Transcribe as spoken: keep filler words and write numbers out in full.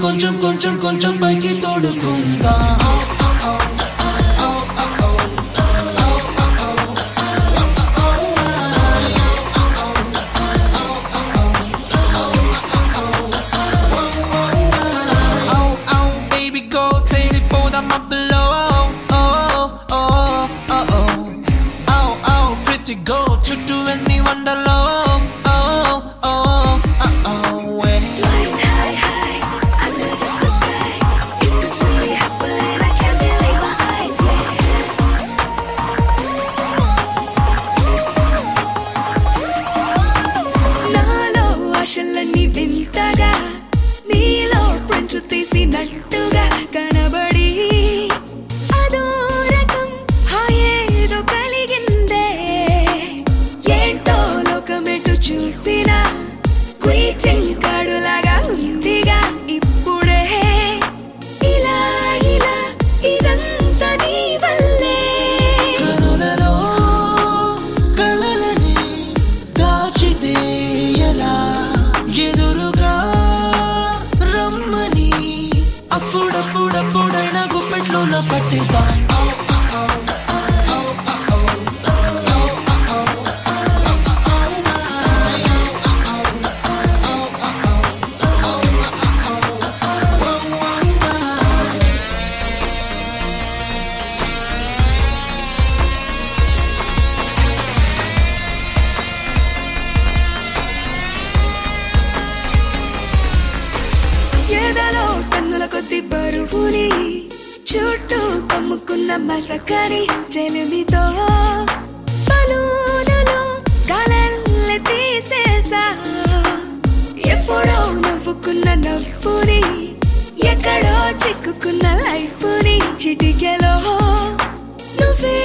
కొంచెం కొంచెం కొంచెం పైకి తోడుకుంటా Go చుట్టూ ఎన్ని వండర్లో oh oh oh oh flying high high I'm gonna touch the sky is this really happening I can't believe my eyes yeah నాలో ఆశలన్నీ వింతగా నీలో ప్రింట్ తీసినట్టుగా కనబడి అదో రకం హాయేదో కలిగిందే ఏంటో లోకమెటు చూసినా గ్రీటింగ్ కార్డు లాగా ఉందిగా ఇప్పుడే ఇలా ఇలా ఇదంతా నీ వల్లే కనులలో కలలని దాచితే ఎలా ఎదురుగా రమ్మని అప్పుడప్పుడప్పుడైనా గుప్పెట్లో నా పట్టిదా ఎదలో కన్నుల కొద్ది బరువుని చుట్టూ కమ్ముకున్న మసకని చెలిమితో బలూనులో గాలెల్లి తీసేసా ఎప్పుడో నవ్వుకున్న నవ్వుని ఎక్కడో చిక్కుకున్న లైఫ్ని చిటికెలో నువ్వే